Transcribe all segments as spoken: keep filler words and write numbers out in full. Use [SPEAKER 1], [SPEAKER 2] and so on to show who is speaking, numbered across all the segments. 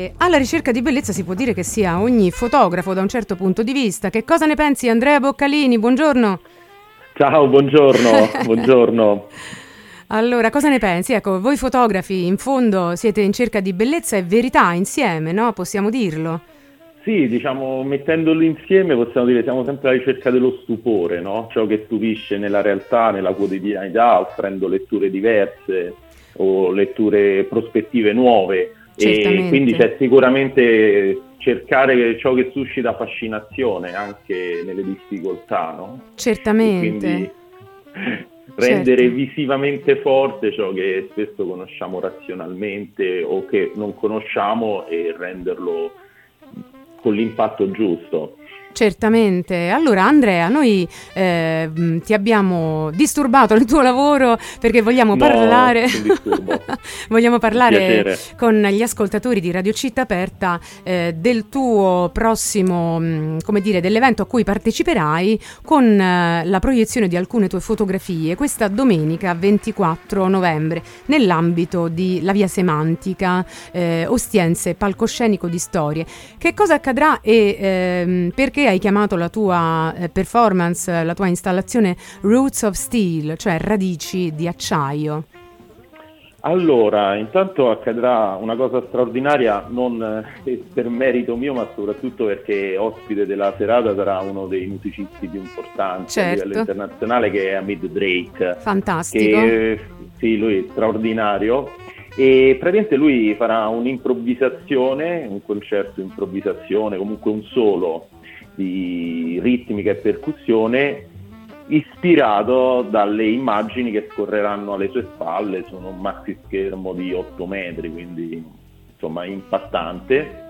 [SPEAKER 1] E alla ricerca di bellezza si può dire che sia ogni fotografo da un certo punto di vista. Che cosa ne pensi, Andrea Boccalini? Buongiorno.
[SPEAKER 2] Ciao, buongiorno, buongiorno.
[SPEAKER 1] Allora, cosa ne pensi? Ecco, voi fotografi in fondo siete in cerca di bellezza e verità insieme, no? Possiamo dirlo?
[SPEAKER 2] Sì, diciamo, mettendolo insieme possiamo dire siamo sempre alla ricerca dello stupore, no? Ciò che stupisce nella realtà, nella quotidianità, offrendo letture diverse o letture prospettive nuove. E quindi c'è sicuramente cercare ciò che suscita fascinazione anche nelle difficoltà, no?
[SPEAKER 1] Certamente.
[SPEAKER 2] E quindi rendere
[SPEAKER 1] certo.
[SPEAKER 2] visivamente forte ciò che spesso conosciamo razionalmente o che non conosciamo e renderlo con l'impatto giusto.
[SPEAKER 1] Certamente. Allora Andrea, noi eh, ti abbiamo disturbato il tuo lavoro perché vogliamo
[SPEAKER 2] no,
[SPEAKER 1] parlare vogliamo parlare
[SPEAKER 2] Piacere.
[SPEAKER 1] con gli ascoltatori di Radio Città Aperta eh, del tuo prossimo, mh, come dire, dell'evento a cui parteciperai con eh, la proiezione di alcune tue fotografie questa domenica ventiquattro novembre nell'ambito di La Via Semantica, eh, Ostiense, palcoscenico di storie. Che cosa accadrà e ehm, perché hai chiamato la tua eh, performance, la tua installazione Roots of Steel, cioè radici di acciaio?
[SPEAKER 2] Allora, intanto accadrà una cosa straordinaria, non eh, per merito mio, ma soprattutto perché ospite della serata sarà uno dei musicisti più importanti
[SPEAKER 1] certo.
[SPEAKER 2] a livello internazionale, che è Hamid Drake.
[SPEAKER 1] Fantastico.
[SPEAKER 2] Che, sì, lui è straordinario. E praticamente lui farà un'improvvisazione, un concerto improvvisazione, comunque un solo di ritmica e percussione ispirato dalle immagini che scorreranno alle sue spalle. Sono un maxi schermo di otto metri, quindi insomma impattante,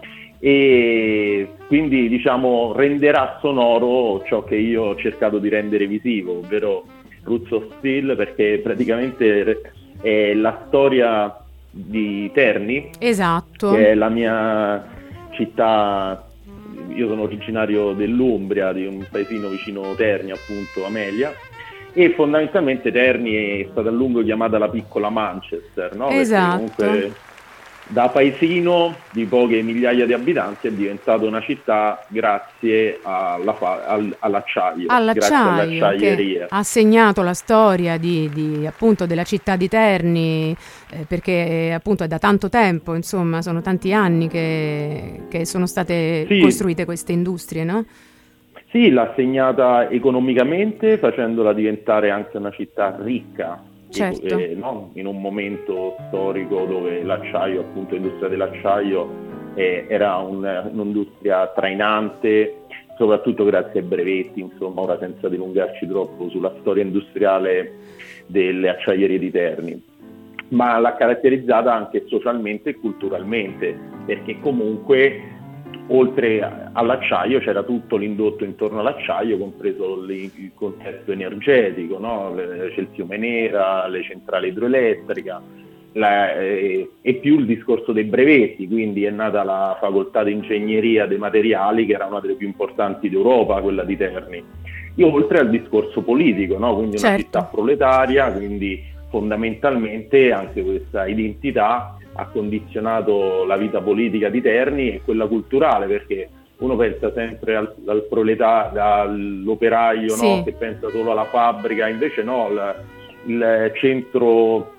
[SPEAKER 2] e quindi diciamo renderà sonoro ciò che io ho cercato di rendere visivo, ovvero Roots of Steel, perché praticamente è la storia di Terni,
[SPEAKER 1] esatto,
[SPEAKER 2] che è la mia città. Io sono originario dell'Umbria, di un paesino vicino Terni, appunto, Amelia, e fondamentalmente Terni è stata a lungo chiamata la piccola Manchester, no?
[SPEAKER 1] esatto.
[SPEAKER 2] Perché comunque da paesino di poche migliaia di abitanti è diventato una città grazie alla fa- al- all'acciaio,
[SPEAKER 1] all'acciaio,
[SPEAKER 2] grazie all'acciaieria.
[SPEAKER 1] Che ha segnato la storia di, di appunto della città di Terni, eh, perché eh, appunto è da tanto tempo, insomma, sono tanti anni che, che sono state
[SPEAKER 2] Sì.
[SPEAKER 1] costruite queste industrie, no?
[SPEAKER 2] Sì, l'ha segnata economicamente, facendola diventare anche una città ricca.
[SPEAKER 1] Certo.
[SPEAKER 2] Eh, no? In un momento storico dove l'acciaio, appunto l'industria dell'acciaio eh, era un, un'industria trainante, soprattutto grazie ai brevetti, insomma, ora senza dilungarci troppo sulla storia industriale delle acciaierie di Terni, ma l'ha caratterizzata anche socialmente e culturalmente, perché comunque oltre all'acciaio c'era tutto l'indotto intorno all'acciaio, compreso il contesto energetico, no? C'è il fiume Nera, le centrali idroelettriche, la, eh, e più il discorso dei brevetti, quindi è nata la facoltà di ingegneria dei materiali, che era una delle più importanti d'Europa, quella di Terni, e oltre al discorso politico, no? Quindi una
[SPEAKER 1] certo.
[SPEAKER 2] città proletaria, quindi fondamentalmente anche questa identità ha condizionato la vita politica di Terni e quella culturale, perché uno pensa sempre al, al proletario, all'operaio,
[SPEAKER 1] sì.
[SPEAKER 2] no? Che pensa solo alla fabbrica, invece no, il, il centro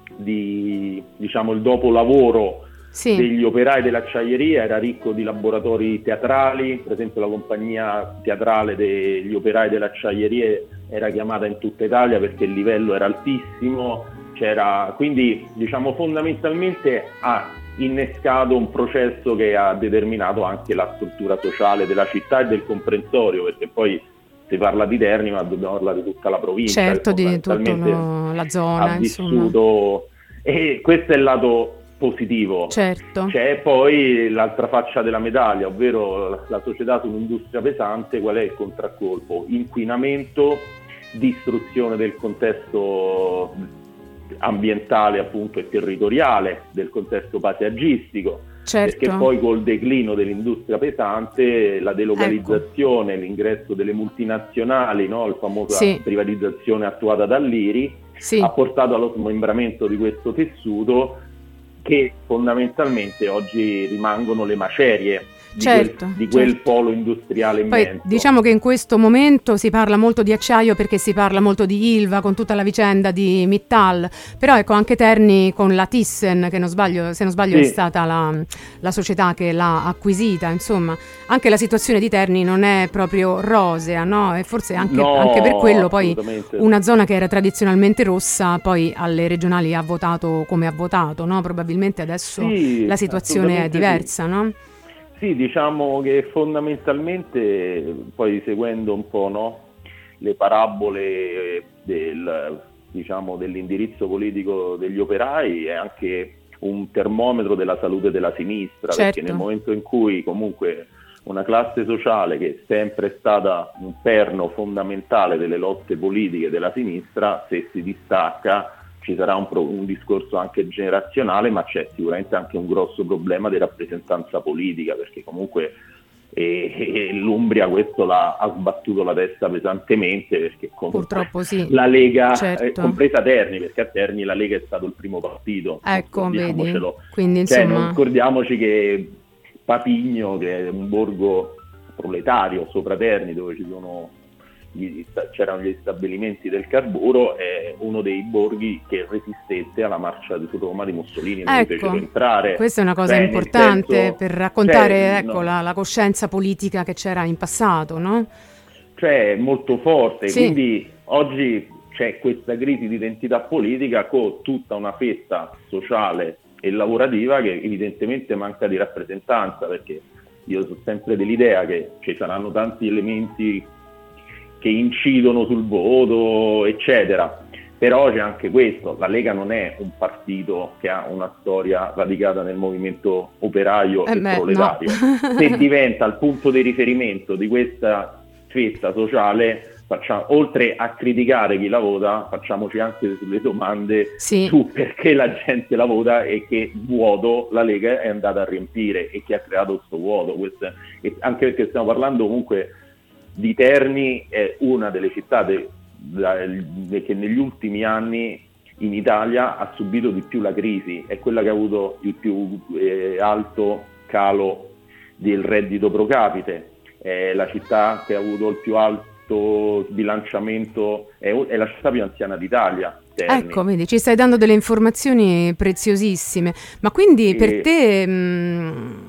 [SPEAKER 2] di, diciamo, il dopolavoro
[SPEAKER 1] sì.
[SPEAKER 2] degli operai dell'acciaieria era ricco di laboratori teatrali, per esempio la compagnia teatrale degli operai dell'acciaieria era chiamata in tutta Italia perché il livello era altissimo. C'era, quindi diciamo fondamentalmente ha innescato un processo che ha determinato anche la struttura sociale della città e del comprensorio, perché poi si parla di Terni ma dobbiamo parlare di tutta la provincia,
[SPEAKER 1] certo, di tutta la zona,
[SPEAKER 2] ha vissuto, e questo è il lato positivo.
[SPEAKER 1] Certo.
[SPEAKER 2] C'è poi l'altra faccia della medaglia, ovvero la società su un'industria pesante. Qual è il contraccolpo? Inquinamento, distruzione del contesto ambientale, appunto, e territoriale, del contesto paesaggistico,
[SPEAKER 1] certo.
[SPEAKER 2] Perché poi col declino dell'industria pesante, la delocalizzazione, ecco. L'ingresso delle multinazionali, no? La famosa sì. privatizzazione attuata dall'I R I, sì. ha portato allo smembramento di questo tessuto, che fondamentalmente oggi rimangono le macerie di,
[SPEAKER 1] certo,
[SPEAKER 2] quel, di quel
[SPEAKER 1] certo.
[SPEAKER 2] polo industriale
[SPEAKER 1] Poi
[SPEAKER 2] immenso.
[SPEAKER 1] diciamo che in questo momento si parla molto di acciaio perché si parla molto di Ilva con tutta la vicenda di Mittal, però ecco anche Terni con la Thyssen, che non sbaglio, se non sbaglio
[SPEAKER 2] Sì.
[SPEAKER 1] è stata la, la società che l'ha acquisita, insomma anche la situazione di Terni non è proprio rosea, no? E forse anche,
[SPEAKER 2] No,
[SPEAKER 1] anche per quello poi
[SPEAKER 2] assolutamente.
[SPEAKER 1] una zona che era tradizionalmente rossa poi alle regionali ha votato come ha votato, no? Probabilmente adesso
[SPEAKER 2] Sì,
[SPEAKER 1] la situazione è diversa,
[SPEAKER 2] sì.
[SPEAKER 1] no?
[SPEAKER 2] Sì, diciamo che fondamentalmente, poi seguendo un po', no, le parabole del, diciamo, dell'indirizzo politico degli operai, è anche un termometro della salute della sinistra,
[SPEAKER 1] certo.
[SPEAKER 2] Perché nel momento in cui comunque una classe sociale che è sempre stata un perno fondamentale delle lotte politiche della sinistra, se si distacca ci sarà un, pro, un discorso anche generazionale, ma c'è sicuramente anche un grosso problema di rappresentanza politica, perché comunque eh, eh, l'Umbria questo l'ha, ha sbattuto la testa pesantemente, perché comunque
[SPEAKER 1] purtroppo sì,
[SPEAKER 2] la Lega,
[SPEAKER 1] certo.
[SPEAKER 2] eh, compresa Terni, perché a Terni la Lega è stato il primo partito,
[SPEAKER 1] ecco, vedi,
[SPEAKER 2] quindi cioè, insomma... non ricordiamoci che Papigno, che è un borgo proletario sopra Terni, dove ci sono Gli, c'erano gli stabilimenti del carburo, è uno dei borghi che resistette alla marcia di Roma di Mussolini, non
[SPEAKER 1] ecco,
[SPEAKER 2] fecero entrare.
[SPEAKER 1] Questa è una cosa
[SPEAKER 2] Beh,
[SPEAKER 1] importante
[SPEAKER 2] senso,
[SPEAKER 1] per raccontare
[SPEAKER 2] cioè,
[SPEAKER 1] ecco,
[SPEAKER 2] no.
[SPEAKER 1] la, la coscienza politica che c'era in passato, no?
[SPEAKER 2] Cioè molto forte,
[SPEAKER 1] sì.
[SPEAKER 2] Quindi oggi c'è questa crisi di identità politica con tutta una fetta sociale e lavorativa che evidentemente manca di rappresentanza, perché io sono sempre dell'idea che ci saranno tanti elementi che incidono sul voto, eccetera. Però c'è anche questo, la Lega non è un partito che ha una storia radicata nel movimento operaio
[SPEAKER 1] eh
[SPEAKER 2] e
[SPEAKER 1] beh,
[SPEAKER 2] proletario.
[SPEAKER 1] No.
[SPEAKER 2] Se diventa il punto di riferimento di questa fetta sociale, facciamo, oltre a criticare chi la vota, facciamoci anche delle domande
[SPEAKER 1] sì.
[SPEAKER 2] su perché la gente la vota e che vuoto la Lega è andata a riempire e chi ha creato questo vuoto. Questo, e anche perché stiamo parlando comunque di Terni, è una delle città de, de, de, che negli ultimi anni in Italia ha subito di più la crisi, è quella che ha avuto il più eh, alto calo del reddito pro capite, è la città che ha avuto il più alto sbilanciamento, è, è la città più anziana d'Italia. Terni.
[SPEAKER 1] Ecco, vedi, ci stai dando delle informazioni preziosissime, ma quindi e... per te... Mh...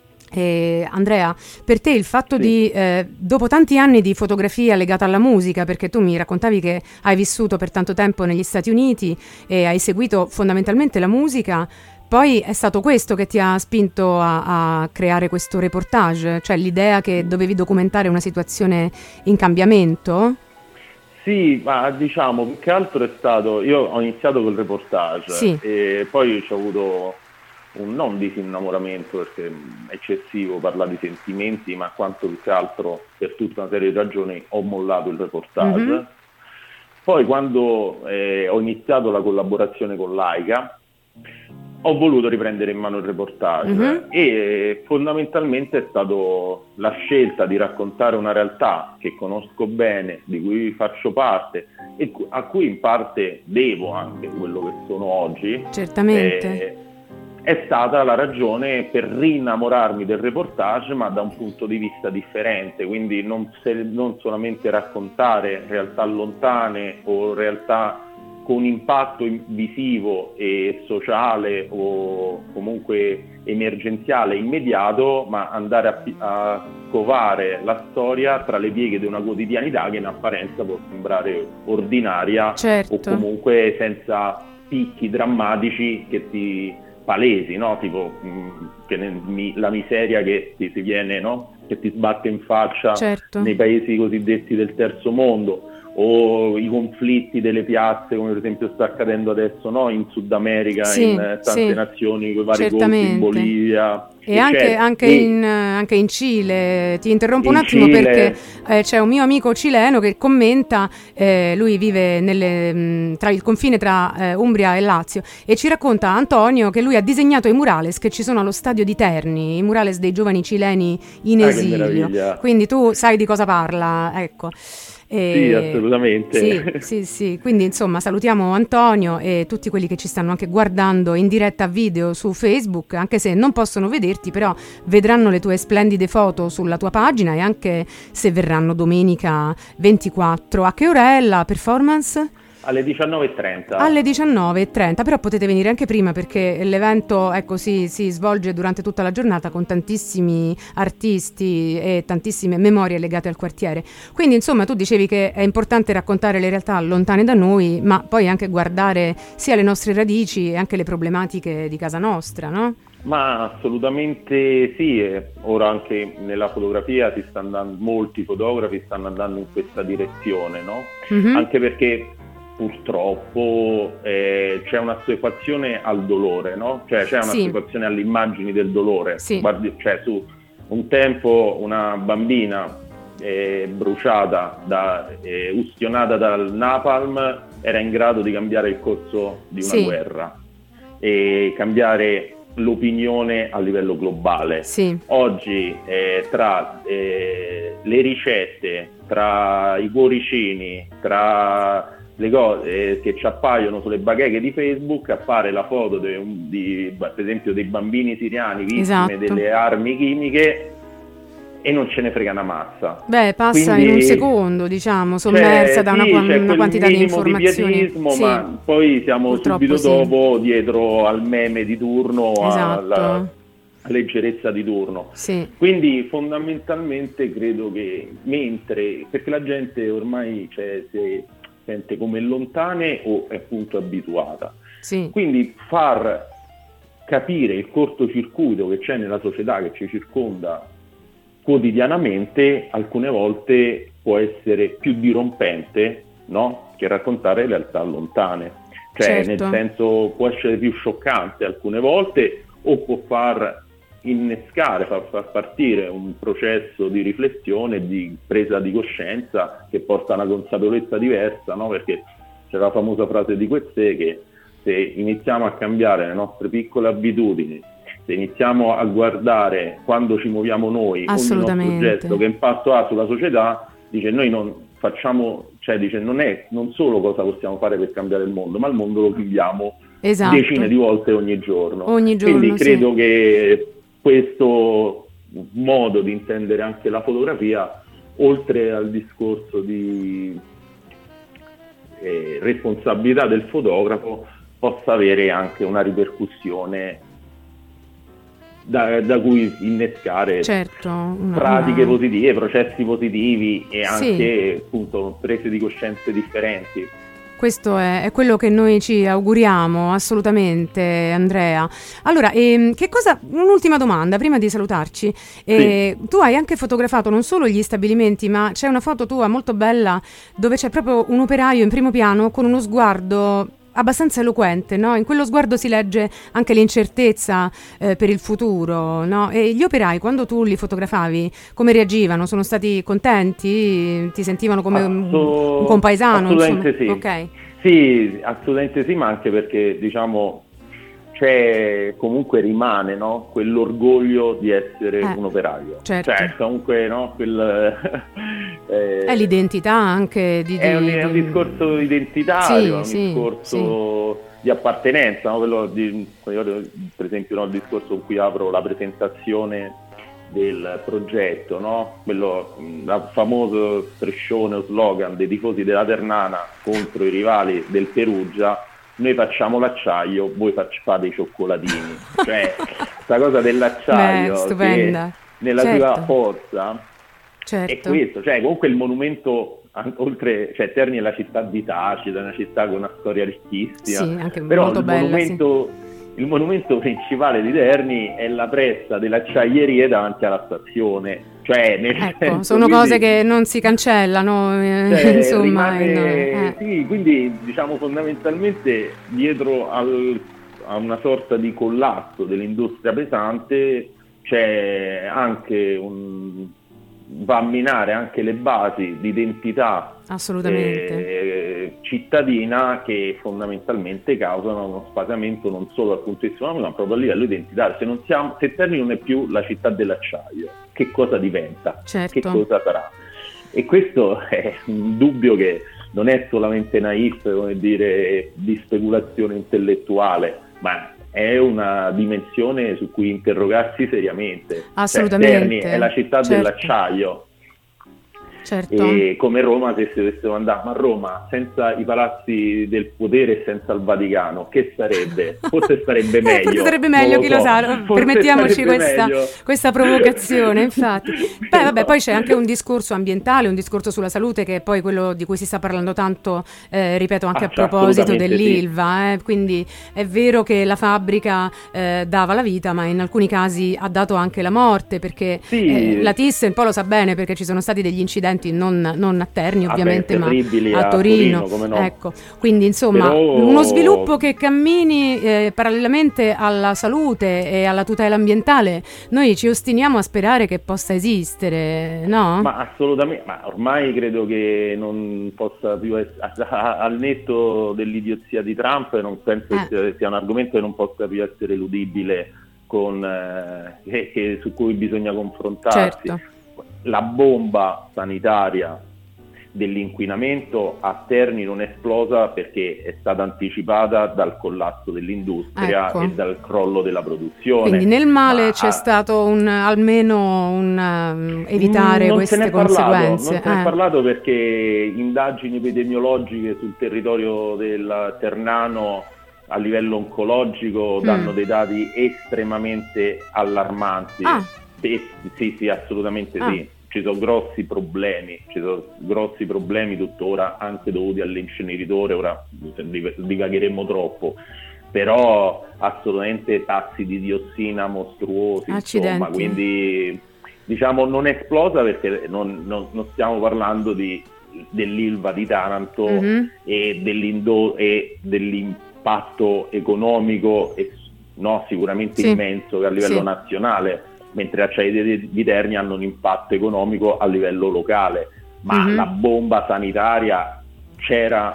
[SPEAKER 1] Eh, Andrea, per te il fatto sì. di, eh, dopo tanti anni di fotografia legata alla musica, perché tu mi raccontavi che hai vissuto per tanto tempo negli Stati Uniti e hai seguito fondamentalmente la musica, poi è stato questo che ti ha spinto a, a creare questo reportage, cioè l'idea che dovevi documentare una situazione in cambiamento?
[SPEAKER 2] Sì, ma diciamo, più che altro è stato, io ho iniziato col reportage
[SPEAKER 1] sì.
[SPEAKER 2] e poi ci ho avuto un non disinnamoramento, perché è eccessivo parlare di sentimenti, ma quanto più che altro per tutta una serie di ragioni ho mollato il reportage. Mm-hmm. Poi quando eh, ho iniziato la collaborazione con Laika ho voluto riprendere in mano il reportage mm-hmm. e fondamentalmente è stato la scelta di raccontare una realtà che conosco bene, di cui faccio parte e a cui in parte devo anche quello che sono oggi.
[SPEAKER 1] Certamente.
[SPEAKER 2] Eh, è stata la ragione per rinnamorarmi del reportage, ma da un punto di vista differente, quindi non, se, non solamente raccontare realtà lontane o realtà con impatto visivo e sociale o comunque emergenziale immediato, ma andare a, a covare la storia tra le pieghe di una quotidianità che in apparenza può sembrare ordinaria,
[SPEAKER 1] certo.
[SPEAKER 2] o comunque senza picchi drammatici che ti palesi, no? Tipo mh, che ne, mi, la miseria che ti, ti viene, no? Che ti sbatte in faccia
[SPEAKER 1] certo.
[SPEAKER 2] nei paesi cosiddetti del terzo mondo, o i conflitti delle piazze, come per esempio sta accadendo adesso, no? In Sud America,
[SPEAKER 1] sì,
[SPEAKER 2] in tante
[SPEAKER 1] sì.
[SPEAKER 2] nazioni, con i vari colpi in Bolivia.
[SPEAKER 1] E anche, anche,
[SPEAKER 2] e
[SPEAKER 1] in, anche in Cile. Ti interrompo
[SPEAKER 2] in
[SPEAKER 1] un attimo
[SPEAKER 2] Cile.
[SPEAKER 1] perché eh, c'è un mio amico cileno che commenta, eh, lui vive nelle, mh, tra il confine tra eh, Umbria e Lazio, e ci racconta Antonio che lui ha disegnato i murales che ci sono allo stadio di Terni, i murales dei giovani cileni in
[SPEAKER 2] ah,
[SPEAKER 1] esilio. Quindi tu sai di cosa parla, ecco. E,
[SPEAKER 2] sì, assolutamente.
[SPEAKER 1] Sì, sì, sì. Quindi insomma salutiamo Antonio e tutti quelli che ci stanno anche guardando in diretta video su Facebook, anche se non possono vederti, però vedranno le tue splendide foto sulla tua pagina, e anche se verranno domenica ventiquattro. A che ora è la performance?
[SPEAKER 2] Alle diciannove e trenta.
[SPEAKER 1] Alle diciannove e trenta, però potete venire anche prima, perché l'evento ecco, si, si svolge durante tutta la giornata con tantissimi artisti e tantissime memorie legate al quartiere. Quindi insomma tu dicevi che è importante raccontare le realtà lontane da noi, ma poi anche guardare sia le nostre radici e anche le problematiche di casa nostra, no?
[SPEAKER 2] Ma assolutamente sì, e ora anche nella fotografia si sta andando, molti fotografi stanno andando in questa direzione, no? Mm-hmm. Anche perché purtroppo eh, c'è un'assuefazione al dolore, no? Cioè c'è un'assuefazione sì. alle immagini del dolore.
[SPEAKER 1] Sì.
[SPEAKER 2] Guardi, cioè su un tempo una bambina eh, bruciata, da, eh, ustionata dal napalm, era in grado di cambiare il corso di una sì. guerra e cambiare l'opinione a livello globale.
[SPEAKER 1] Sì.
[SPEAKER 2] Oggi eh, tra eh, le ricette, tra i cuoricini, tra le cose che ci appaiono sulle bacheche di Facebook, appare la foto di, di, per esempio dei bambini siriani vittime esatto. delle armi chimiche e non ce ne frega una massa.
[SPEAKER 1] Beh, passa Quindi, in un secondo, diciamo, sommersa da una,
[SPEAKER 2] sì,
[SPEAKER 1] una quantità di informazioni.
[SPEAKER 2] Di pietismo,
[SPEAKER 1] sì.
[SPEAKER 2] Ma poi siamo Purtroppo subito sì. dopo dietro al meme di turno,
[SPEAKER 1] esatto.
[SPEAKER 2] alla leggerezza di turno.
[SPEAKER 1] Sì.
[SPEAKER 2] Quindi fondamentalmente credo che mentre, perché la gente ormai cioè, si sente come lontane o è appunto abituata.
[SPEAKER 1] Sì.
[SPEAKER 2] Quindi far capire il cortocircuito che c'è nella società che ci circonda quotidianamente alcune volte può essere più dirompente, no? Che raccontare realtà lontane. Cioè,
[SPEAKER 1] certo.
[SPEAKER 2] nel senso, può essere più scioccante alcune volte o può far innescare, far, far partire un processo di riflessione, di presa di coscienza che porta a una consapevolezza diversa, no? Perché c'è la famosa frase di Coetzee che se iniziamo a cambiare le nostre piccole abitudini, se iniziamo a guardare quando ci muoviamo noi, ogni nostro gesto che impatto ha sulla società, dice noi non facciamo, cioè dice non è non solo cosa possiamo fare per cambiare il mondo, ma il mondo lo viviamo esatto. decine di volte ogni giorno.
[SPEAKER 1] Ogni giorno
[SPEAKER 2] Quindi credo
[SPEAKER 1] sì.
[SPEAKER 2] che questo modo di intendere anche la fotografia, oltre al discorso di eh, responsabilità del fotografo, possa avere anche una ripercussione Da, da cui innescare
[SPEAKER 1] certo, una,
[SPEAKER 2] pratiche
[SPEAKER 1] una...
[SPEAKER 2] positive, processi positivi e anche
[SPEAKER 1] sì.
[SPEAKER 2] appunto prese di coscienze differenti.
[SPEAKER 1] Questo è, è quello che noi ci auguriamo assolutamente, Andrea. Allora, ehm, che cosa? Un'ultima domanda prima di salutarci. Eh, sì. Tu hai anche fotografato non solo gli stabilimenti, ma c'è una foto tua molto bella dove c'è proprio un operaio in primo piano con uno sguardo abbastanza eloquente, no? In quello sguardo si legge anche l'incertezza eh, per il futuro, no? E gli operai, quando tu li fotografavi, come reagivano? Sono stati contenti? Ti sentivano come Assu- un, un compaesano?
[SPEAKER 2] Assolutamente
[SPEAKER 1] insomma?
[SPEAKER 2] sì.
[SPEAKER 1] Okay.
[SPEAKER 2] Sì, assolutamente sì, ma anche perché diciamo c'è comunque rimane, no? Quell'orgoglio di essere
[SPEAKER 1] eh,
[SPEAKER 2] un operaio.
[SPEAKER 1] Certo.
[SPEAKER 2] Cioè comunque no? Quel,
[SPEAKER 1] eh, è l'identità anche di, di,
[SPEAKER 2] è, un, è un discorso identitario,
[SPEAKER 1] sì,
[SPEAKER 2] è un
[SPEAKER 1] sì,
[SPEAKER 2] discorso sì. di appartenenza, no? Quello di, per esempio no, il discorso con cui apro la presentazione del progetto, no? Quello, il famoso striscione o slogan dei tifosi della Ternana contro i rivali del Perugia: noi facciamo l'acciaio, voi fate i cioccolatini. Cioè, questa cosa dell'acciaio,
[SPEAKER 1] beh, stupenda.
[SPEAKER 2] Che nella
[SPEAKER 1] certo.
[SPEAKER 2] sua forza
[SPEAKER 1] certo.
[SPEAKER 2] è questo, cioè comunque il monumento, oltre, cioè Terni è la città di Tacita, è una città con una storia ricchissima,
[SPEAKER 1] sì, anche
[SPEAKER 2] però
[SPEAKER 1] molto
[SPEAKER 2] il
[SPEAKER 1] bella,
[SPEAKER 2] monumento,
[SPEAKER 1] sì.
[SPEAKER 2] il monumento principale di Terni è la pressa delle acciaierie davanti alla stazione. Cioè, nel
[SPEAKER 1] ecco,
[SPEAKER 2] senso,
[SPEAKER 1] sono
[SPEAKER 2] quindi,
[SPEAKER 1] cose che non si cancellano, eh,
[SPEAKER 2] cioè,
[SPEAKER 1] insomma.
[SPEAKER 2] Rimane,
[SPEAKER 1] no, eh.
[SPEAKER 2] sì, quindi diciamo fondamentalmente dietro al, a una sorta di collasso dell'industria pesante c'è anche un, va a minare anche le basi di identità
[SPEAKER 1] assolutamente
[SPEAKER 2] eh, cittadina, che fondamentalmente causano uno spasamento non solo dal punto di vista economico ma proprio a livello identitario. Se non siamo, se Terni non è più la città dell'acciaio, che cosa diventa?
[SPEAKER 1] certo.
[SPEAKER 2] Che cosa sarà? E questo è un dubbio che non è solamente naif, come dire, di speculazione intellettuale, ma è una dimensione su cui interrogarsi seriamente.
[SPEAKER 1] Assolutamente.
[SPEAKER 2] Cioè, Terni è la città
[SPEAKER 1] certo.
[SPEAKER 2] dell'acciaio.
[SPEAKER 1] Certo.
[SPEAKER 2] E come Roma, se si dovessimo andare a Roma senza i palazzi del potere e senza il Vaticano, che sarebbe? Forse sarebbe meglio.
[SPEAKER 1] Forse sarebbe meglio,
[SPEAKER 2] lo
[SPEAKER 1] chi
[SPEAKER 2] so.
[SPEAKER 1] lo sa,
[SPEAKER 2] Forse
[SPEAKER 1] permettiamoci questa,
[SPEAKER 2] meglio.
[SPEAKER 1] questa provocazione, infatti. Beh, vabbè, poi c'è anche un discorso ambientale, un discorso sulla salute, che è poi quello di cui si sta parlando tanto, eh, ripeto, anche
[SPEAKER 2] Ah,
[SPEAKER 1] a proposito
[SPEAKER 2] assolutamente
[SPEAKER 1] dell'Ilva.
[SPEAKER 2] sì.
[SPEAKER 1] Eh, quindi è vero che la fabbrica eh, dava la vita, ma in alcuni casi ha dato anche la morte, perché
[SPEAKER 2] Sì.
[SPEAKER 1] eh, la Thyssen poi lo sa bene, perché ci sono stati degli incidenti non, non a Terni ovviamente,
[SPEAKER 2] ah, beh,
[SPEAKER 1] ma a,
[SPEAKER 2] a
[SPEAKER 1] Torino,
[SPEAKER 2] Torino come no.
[SPEAKER 1] ecco, quindi insomma
[SPEAKER 2] Però...
[SPEAKER 1] uno sviluppo che cammini eh, parallelamente alla salute e alla tutela ambientale, noi ci ostiniamo a sperare che possa esistere, no?
[SPEAKER 2] Ma assolutamente, ma ormai credo che non possa più essere, al netto dell'idiozia di Trump, non penso
[SPEAKER 1] Eh.
[SPEAKER 2] che sia un argomento che non possa più essere eludibile, con, eh, che, che, su cui bisogna confrontarsi.
[SPEAKER 1] Certo.
[SPEAKER 2] La bomba sanitaria dell'inquinamento a Terni non è esplosa perché è stata anticipata dal collasso dell'industria,
[SPEAKER 1] ecco.
[SPEAKER 2] e dal crollo della produzione.
[SPEAKER 1] Quindi nel male
[SPEAKER 2] Ma
[SPEAKER 1] c'è
[SPEAKER 2] a...
[SPEAKER 1] stato un, almeno un um, evitare
[SPEAKER 2] non
[SPEAKER 1] queste
[SPEAKER 2] se n'è
[SPEAKER 1] conseguenze.
[SPEAKER 2] Parlato, non se ne è
[SPEAKER 1] eh.
[SPEAKER 2] parlato perché indagini epidemiologiche sul territorio del Ternano a livello oncologico
[SPEAKER 1] Mm.
[SPEAKER 2] danno dei dati estremamente allarmanti.
[SPEAKER 1] Ah.
[SPEAKER 2] Sì, sì, sì, assolutamente
[SPEAKER 1] Ah.
[SPEAKER 2] sì. Ci sono grossi problemi, ci sono grossi problemi tuttora, anche dovuti all'inceneritore. Ora divagheremo troppo, però assolutamente tassi di diossina mostruosi.
[SPEAKER 1] Accidenti.
[SPEAKER 2] Insomma, quindi diciamo non è esplosa perché non, non, non stiamo parlando di, dell'Ilva di Taranto
[SPEAKER 1] Mm-hmm.
[SPEAKER 2] e, dell'indo- e dell'impatto economico e, no, sicuramente
[SPEAKER 1] Sì.
[SPEAKER 2] immenso che a livello
[SPEAKER 1] Sì.
[SPEAKER 2] nazionale, mentre Acciaierie di Terni hanno un impatto economico a livello locale, ma
[SPEAKER 1] Mm-hmm.
[SPEAKER 2] la bomba sanitaria c'era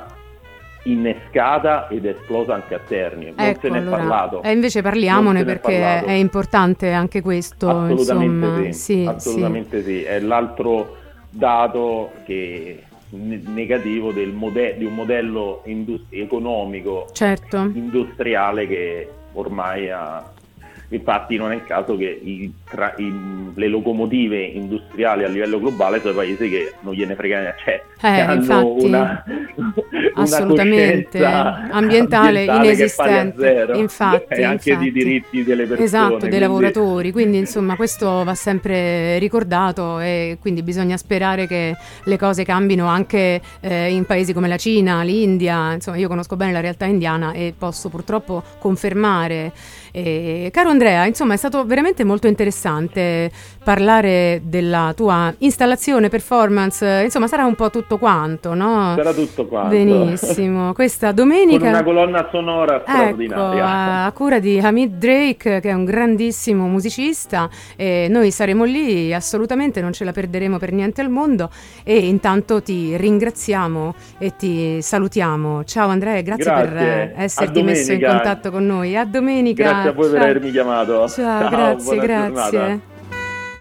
[SPEAKER 2] innescata ed è esplosa anche a Terni, non
[SPEAKER 1] Ecco,
[SPEAKER 2] se ne è
[SPEAKER 1] allora,
[SPEAKER 2] parlato.
[SPEAKER 1] E invece parliamone,
[SPEAKER 2] Non se ne è
[SPEAKER 1] perché
[SPEAKER 2] parlato.
[SPEAKER 1] è importante anche questo.
[SPEAKER 2] Assolutamente
[SPEAKER 1] insomma.
[SPEAKER 2] sì,
[SPEAKER 1] Sì,
[SPEAKER 2] assolutamente sì. È l'altro dato che negativo del mode- di un modello indust- economico
[SPEAKER 1] sì. Certo.
[SPEAKER 2] industriale che ormai ha... Infatti non è il caso che i tra- i, le locomotive industriali a livello globale sono paesi che non gliene frega niente, cioè
[SPEAKER 1] Eh,
[SPEAKER 2] hanno
[SPEAKER 1] infatti,
[SPEAKER 2] una,
[SPEAKER 1] assolutamente
[SPEAKER 2] una
[SPEAKER 1] ambientale,
[SPEAKER 2] ambientale
[SPEAKER 1] inesistente,
[SPEAKER 2] che è pari a zero,
[SPEAKER 1] infatti,
[SPEAKER 2] e anche
[SPEAKER 1] infatti.
[SPEAKER 2] di diritti delle persone.
[SPEAKER 1] Esatto, dei
[SPEAKER 2] quindi...
[SPEAKER 1] lavoratori, quindi insomma questo va sempre ricordato, e quindi bisogna sperare che le cose cambino anche eh, in paesi come la Cina, l'India. Insomma, io conosco bene la realtà indiana e posso purtroppo confermare. Eh, caro Andrea, insomma è stato veramente molto interessante parlare della tua installazione, performance, insomma sarà un po' tutto quanto, no?
[SPEAKER 2] Sarà tutto quanto.
[SPEAKER 1] Benissimo, questa domenica
[SPEAKER 2] con una colonna sonora straordinaria.
[SPEAKER 1] Ecco, a cura di Hamid Drake, che è un grandissimo musicista, e noi saremo lì, assolutamente non ce la perderemo per niente al mondo, e intanto ti ringraziamo e ti salutiamo. Ciao Andrea, grazie,
[SPEAKER 2] Grazie.
[SPEAKER 1] per esserti
[SPEAKER 2] A
[SPEAKER 1] messo in
[SPEAKER 2] domenica.
[SPEAKER 1] contatto con noi. A domenica.
[SPEAKER 2] Grazie a voi per
[SPEAKER 1] Ciao.
[SPEAKER 2] avermi chiamato.
[SPEAKER 1] Ciao,
[SPEAKER 2] Ciao,
[SPEAKER 1] grazie,
[SPEAKER 2] buona
[SPEAKER 1] grazie.
[SPEAKER 2] giornata.